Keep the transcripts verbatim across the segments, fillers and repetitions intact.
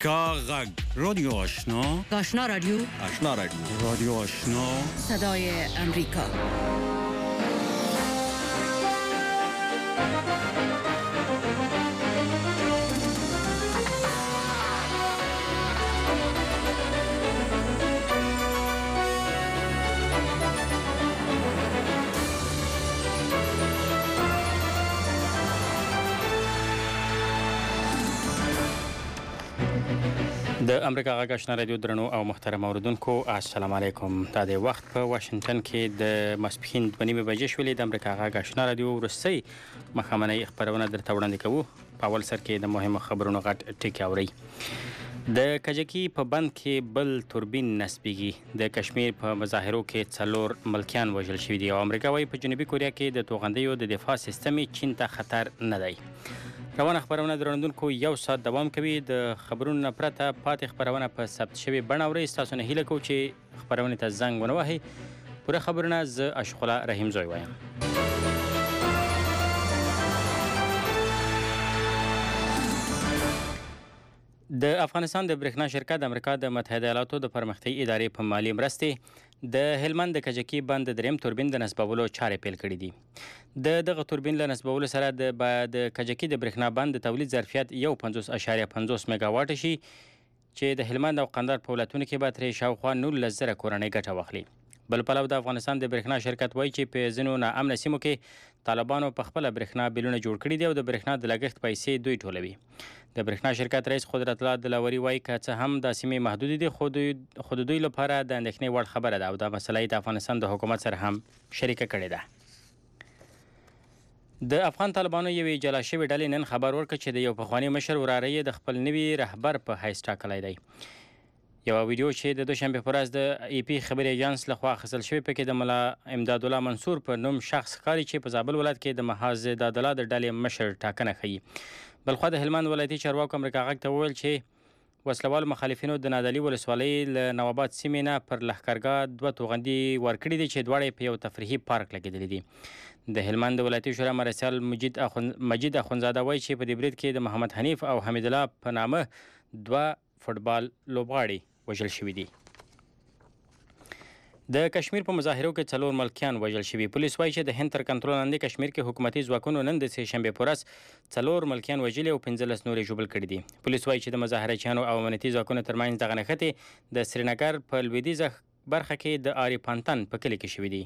کاغذ رادیو آشنا آشنا رادیو آشنا رادیو رادیو آشنا صدای امریکا. د امریکا غږ آشنا رادیو درنو او محترم اوریدونکو السلام علیکم. دا د وخت په واشنگټن کې د ماسپښین دوه نیمې بجې شولې. د امریکا غږ آشنا رادیو وروستۍ ماښامنۍ خپرونه درته وړاندې کوو. په اول سر کې د مهمو خبرونو غټ ټکي اورئ. د کجکي په بند کې بل توربین نصبېږي. د کشمیر په مظاهرو کې څلور ملکیان وژل شوي دي او امریکا وایي په جنوبي کوریا کې د توغندیو د دفاع سیستم چین ته خطر نه دی. روانه خبرونه درنوونکو یو ساعت دوام کوي. د خبرونو نه پرته پاتې خبرونه په ثبت شوې بڼه اورئ. ستاسو نه هیله کوو چې خبرونې ته زنګ ونه وهئ. پوره خبرونه زه اشرف الله رحیم زوی وایم. د افغانستان د برېښنا شرکت د امریکا د متحده ایالاتو د پرمختیایي ادارې په مالي مرستې د هلمند د کجکي بند د دریم توربین د نصبولو چارې پیل کړي دي. د دغه توربین له نصبولو سره د د کجکي د برېښنا بند د تولید ظرفیت یو پنځوس اشاریه پنځوس میګاواټ شي چې د هلمند او قندهار په ولایتونو کې به ترې شاوخوا نولس زره کورنۍ ګټه واخلي. بل پلو د افغانستان د برېښنا شرکت وایي چې په ځینو ناامنه سیمو کې طالبانو په خپله برېښنا بیلونه جوړ کړي دي او د برېښنا د لګښت پیسې دوی ټولوي. د برېښنا شرکت رئیس قدرت الله دلاوري وایي که څه هم دا سیمې محدودې دي خو دوی خو د دوی لپاره د اندېښنې وړ خبره ده او دا مسله یې د افغانستان د حکومت سره هم شریکه کړې ده. د افغان طالبانو یوې جلا شوې ډلې نن خبر ورکړ چې د یو پخواني مشر وراره یې د خپل نوي رهبر په حیث ټاکلی دی. یوه ویډیو چې د دوشنبې په ورځ د ای پی خبري ایجانس لخوا اخیستل شوې پکې د ملا امداد الله منصور په نوم شخص ښکاري چې په زابل ولایت کې د محاذ دادله د ډلې مشر ټاکنه ښیي. بلخوا د هلمند ولایتي چارواکو امریکا غږ ته وویل چې وسلوالو مخالفینو د نادعلي ولسوالۍ له نواباد سیمې نه پر لښکرګاه دوه توغندي ورکړي دي چې دواړه په یو تفریحي پارک لګېدلي دي. د هلمند ولایتي شورا مرسیال مجید اخون مجید اخونزاده وایي چې په دې برید کې د محمد حنیف او حمید الله په نامه دوه فوټبال لوبغاړي وژل شوي دي. د کشمیر په مظاهرو کې څلور ملکیان وژل شوي. پولیس وایي چې د هند تر کنټرول لاندې کشمیر کې حکومتي ځواکونو نن د سې شنبې په ورځ څلور ملکیان وژلي او پنځلس نور یې ژوبل کړي دي. پولیس وایي چې د مظاهرچیانو او امنیتي ځواکونو ترمنځ دغه نښتې د سرینګر په لویدیځه برخه کې د آری پانتن په کلي کې شوي دي.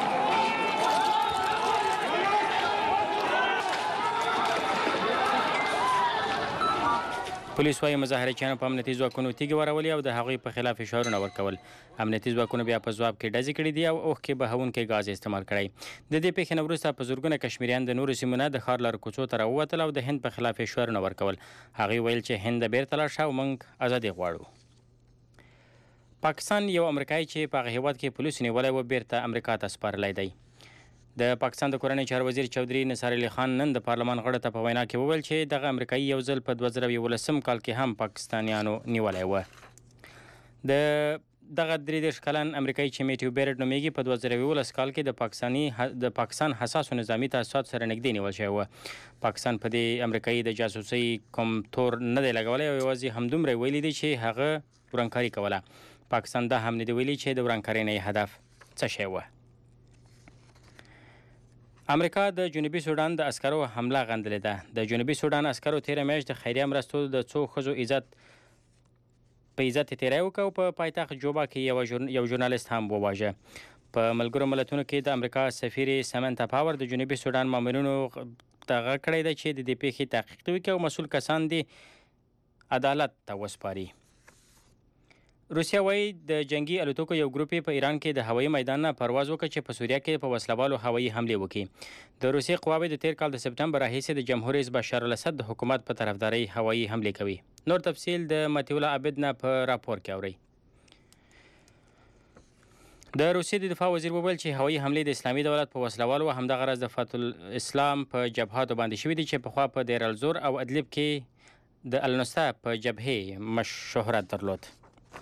پولیس وایي مظاهرچیانو په امنیتي ځواکونو تیږې ورولې او د هغوی په خلاف فشارونه ورکول. امنیتي ځواکونو بیا په ځواب کې ډزې کړي دي او اوښکې بهونکی ګاز استعمال کړی. د دې پیښې نه وروسته په زرګونه کشمیریان د نورو سیمو نه د ښار لارو کوڅو ته راووتل او د هند په خلاف فشارونه ورکول. هغوی ویل چې هند بیرته لاړ شه او موږ ازادي غواړو. پاکستان یو امریکایي چې په هغه هیواد کې پولیسو نیولی و بیرته امریکا ته سپارلی دی. د پاکستان د کورنۍ چارو وزیر چودھری نثار علی خان نن د پارلمان غړو ته په وینا کې وویل چې دغه امریکایي یو ځل په دوه زره یولسم کال کې هم پاکستانیانو نیولی و. د دغه درې دېرش کلن امریکایي چې میټیو بیرټ نومیږي په دوه زره یولس کال کې د پاکستاني د پاکستان حساسو نظامي تاسیساتو سره نږدې نیول شوی و. پاکستان په دې امریکایي د جاسوسۍ کوم تور نه دی لګولی او یوازې همدومره یې ویلي دي چې هغه ورانکاري کوله. پاکستان دا هم نه دی ویلي چې د ورانکارۍ نه یې هدف څه شی و. امریکا د جنوبي سودان د عسکرو حمله غندلې ده. د جنوبي سودان عسکرو تیره میاشت د خیریه مرستو د څو ښځو عزت په عزت یې تیری وکړ او په پایتخت جوبا کې یو ژورنالیست هم وواژه. په ملګرو ملتونو کې د امریکا سفیر سمنتا پاور د جنوبي سودان مامورینو ته غږ کړی دی چې د دې پیښې تحقیق وکړي او مسؤل کسان دې عدالت ته وسپاري. روسیه وایي د جنگي الوتکو یو ګروپ په ایران کې د هوایي میدان نه پرواز وکړ چې په سوریه کې په وسلوالو هوایي حملې وکړي. د روسیې قواوې د تیر کال د سپتمبر راهیسې د جمهور رئیس بشار الاسد د حکومت په طرفدارۍ هوایي حملې کوي. نور تفصیل د متیولا عابد نه په راپور کې اورئ. د روسیې د دفاع وزیر وویل چې هوایي حملې د اسلامي دولت په وسلوالو همدغه راز د فتح الاسلام په جبهاتو باندې شوي دي چې پخوا په دیر الزور او ادلب کې د النصره په جبهې مشهورت درلود.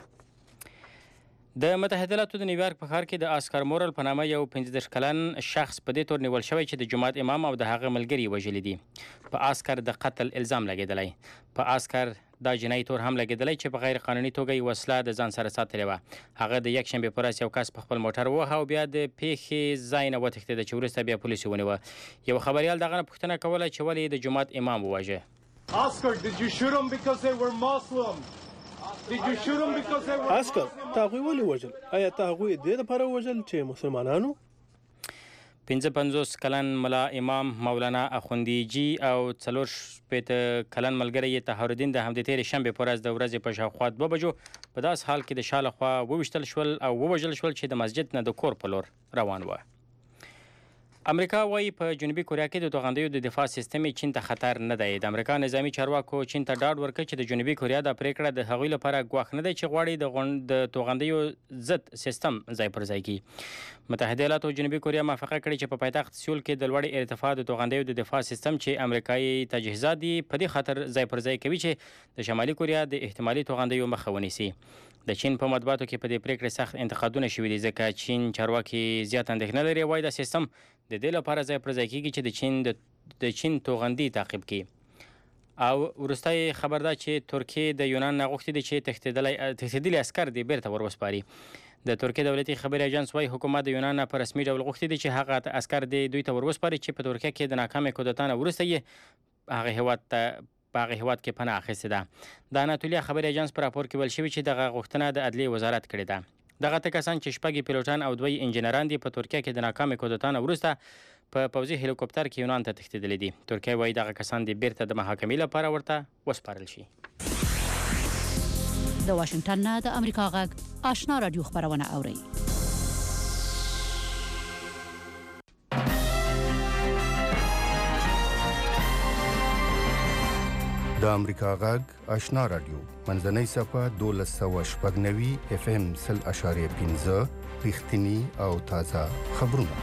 د متحده ایالاتو د نیویارک په ښار کې د آسکار مورل په نامه یو پنځه دېرش کلن شخص په دې تور نیول شوی چې د جومات امام او د هغه ملګري وژلي دي. په آسکار د قتل الزام لګېدلی. په آسکار دا جنایي تور هم لګېدلی چې په غیر قانوني توګه یې وسله د ځان سره ساتلې وه. هغه د یکشنبې په ورځ یو کس په خپل موټر ووهه او بیا د پیښې ځای نه وتښتېده چې وروسته بیا پولیسو ونیوه. یو خبریال د هغه نه پوښتنه کوله چې ولې د جومات امام وواژه. Oscar, did you shoot them because they were Muslim? Did you shoot them because they were Oscar, تا هغوی ولې وژل؟ آیا تا هغوی دې دپاره وژل چې مسلمانانو؟ پنځه پنځوس کلن ملا امام مولانا اخوندیجي او څلور شپېته کلن ملګری یې طهارالدین د همدې تېرې شنبې په ورځ د ورځې په شاوخوا دوه بجو په داس حال کې د شا لخوا وویشتل شول او ووژل شول چې د مسجد نه د کور په لور روان وه. امریکا وایي په جنوبي کوریا کې د توغندیو د دفاع سیستم چین ته خطر نه دی. د امریکا نظامي چارواکو چین ته ډاډ ورکړ چې د جنوبي کوریا دا پریکړه د هغوی لپاره ګواښ نه دی چې غواړي د توغندیو ضد سیستم ځای پر ځای کړي. متحده ایالاتو جنوبي کوریا موافقه کړې چې په پایتخت سیول کې د لوړې ارتفاع د توغندیو د دفاع سیستم چې امریکایي تجهیزات دي په دې خاطر ځای پر ځای کوي چې د شمالي کوریا د احتمالي توغندیو مخه ونیسي. د چین په مطبوعاتو کې په دې پریکړې سخت انتقادونه شوي دي ځکه چین چارواکي زیات اندېښنه لري. وایي دا سیستم د دې لپاره ځای پر ځای کېږي چې د چین د چین توغندي تعقیب کړي. او وروستی خبر دا چې ترکیې د یونان نه غوښتي دي چې تښتېدلي عسکر دې بیرته ور وسپاري. د ترکیې دولتي خبري اژانس وایي حکومت د یونان نه په رسمي ډول غوښتي دي چې هغه عسکر دې دوی ته ور وسپاري چې په ترکیه کې د ناکامې کودتا نه وروسته یې هغه هېواد ته په هغه هېواد کې پناه اخیستې ده. د اناتولیا خبري اژانس په راپور کې ویل شوي چې دغه غوښتنه د عدلیې وزارت کړې ده. دغه ته کسان چې شپږ پیلوټان او دوی انجینران دي په ترکیه کې د ناکامې کودتا نه وروسته په پوځي هلیکوپټر کې یونان ته تښتېدلي دي. ترکیه وایي دغه کسان دې بیرته د محاکمې لپاره ورته وسپارل شي. د واشنگټن نه د امریکا غږ آشنا رادیو خبرونه اورئ. د امریکا غږ آشنا رادیو منځنۍ صفه دولس سوه شپږ نوي اف ام سل اشاریه پنځه رښتیني او تازه خبرونه.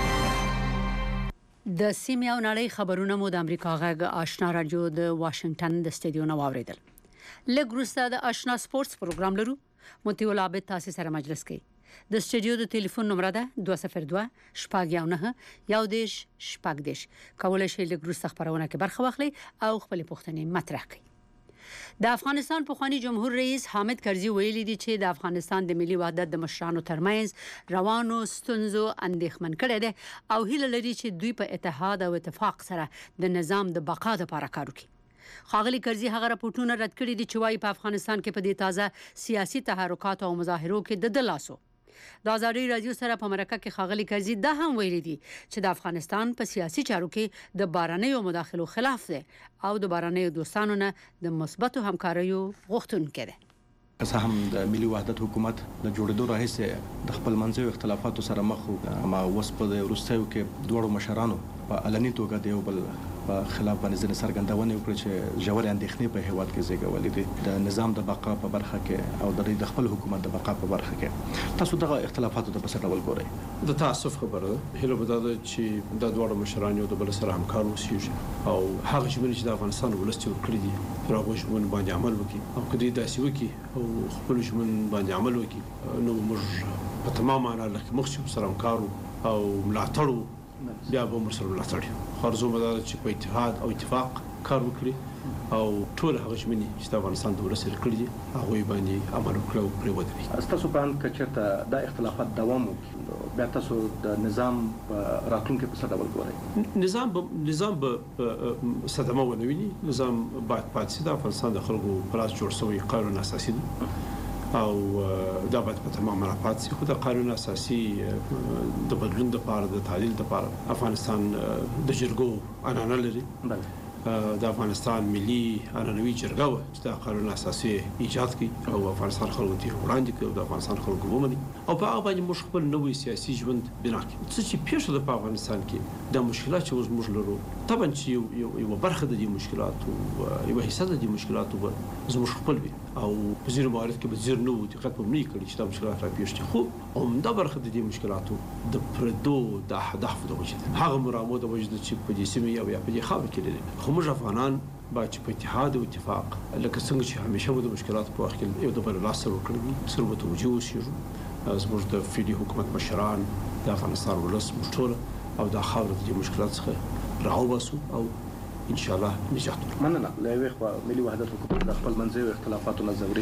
د سیمې او نړۍ خبرونه مو د امریکا غږ آشنا رادیو د واشنگټن د استودیو نه واوریدل. لږ وروسته د آشنا سپورتس پروګرام لرو. مطیع العابد تاسو سره مجلس کوي. د استودیو د ټلیفون نمبر ده دوه صفر دوه شپږ یو نه یو دیش شپږ دیش. کولای شئ لږ وروسته خبرونه کې برخه واخلئ او خپلې پوښتنې مطرح کړئ. د افغانستان پخوانی جمهور رئیس حامد کرزي ویلي دي چې د افغانستان د ملي وحدت د مشرانو ترمنځ روانو ستونزو اندېښمن کړی دی او هیله لري چې دوی په اتحاد او اتفاق سره د نظام د بقا لپاره کار وکړي. ښاغلي کرزي هغه راپورټونه رد کړي دي چې وایي په افغانستان کې په دې تازه سیاسي تحرکات او مظاهرو کې د ده لاس و. د ازادي رادیو سره په مرکه کې ښاغلي کرزي دا هم ویلي دي چې د افغانستان په سیاسي چارو کې د بهرنیو مداخلو خلاف دی او د بهرنیو دوستانو نه د مثبتو همکاریو غوښتونکی دی. که هم د ملي وحدت حکومت د جوړېدو راهیسې د خپل منځي اختلافاتو سره مخ وو، ما اوس په وروستیو کې دواړو مشرانو په علني توګه د یو بل په خلاف باندې ځینې څرګندونې وکړې چې ژورې اندېښنې په هېواد کې زېږولې دي د نظام د بقا په برخه کې او د د خپل حکومت د بقا په برخه کې. تاسو دغه اختلافاتو ته په څه ډول ګورئ؟ د تاسف خبره ده. هیله به دا ده چې دا دواړه مشران یو د بل سره همکار اوسېږي او هغه ژمنې چې د افغانستان ولس ته ورکړي دي پر هغو ژمنو باندې عمل وکړي او که دوی داسې وکړي او خپلو ژمنو باندې عمل وکړي نو موږ په تمام معنا لکه مخ چې سره همکار او ملاتړ بیا به موږ سره ملاتړ یو. خو زه به دا چې په اتحاد او اتفاق کار وکړي او ټول هغه ژمنې چې د افغانستان د ولس سره کړي دي هغوی باندې عمل وکړي او پرې ودرېږي. ستاسو په اند که چېرته دا اختلافات دوام وکړي بیا تاسو د نظام په راتلونکي په څه ډول ګورئ؟ نظام به نظام به صدمه ونه ویني. نظام باید پاتې شي. د افغانستان د خلکو په لاس جوړ شوی قانون اساسي دی او دا باید په تمام معنا پاتې شي. خو د قانون اساسي د بدلون لپاره د تعدیل لپاره افغانستان د جرګو عنعنه لري. د افغانستان ملي عنعنوي جرګه وه چې د قانون اساسي ایجاد کړي او افغانستان خلکو ته وړاندې کړي او د افغانستان خلکو ومني او په هغه باندې موږ خپل نوی سیاسي ژوند بنا کړو. څه چې پیښه ده په افغانستان کې د مشکلات چې اوس موږ لرو طبعا چې یو یو برخه د دې مشکلاتو یوه حصه د دې مشکلاتو به زموږ خپل وي او په ځینو موارد کې به ځیر نه وو دقت به نه کړي چې دا مشکلات راپېښ شي. خو عمده برخه د دې مشکلاتو د پردو د اهدافو د وجې ده. هغه مرامو د وجې ده چې په دې سیمې او یا په دې خاوره کې لري. خو موږ افغانان باید چې په اتحاد او اتفاق لکه څنګه چې همیشه مو د مشکلاتو په وخت کې یو د بل لاس سره وکړو سره به توجه وشي. زموږ د فعلي حکومت مشران د افغانستان ولس موږ ټول او دا خاوره د دې مشکلات څخه راوباسو او ان شاء الله نجات ورکړو. مننه. له یوې خوا ملي وحدت حکومت د خپل منځي اختلافاتو نه ځوري